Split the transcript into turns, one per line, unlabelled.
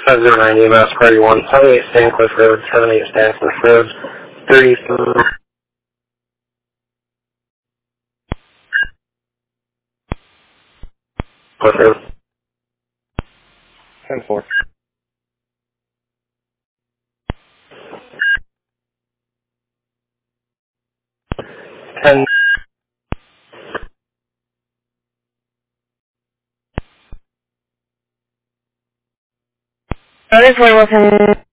509 EMS, Party 1, 78 Stancliff Road, 78 Stancliff Road, 33. Cliff Road. 10-4. 10.
That is Wilson.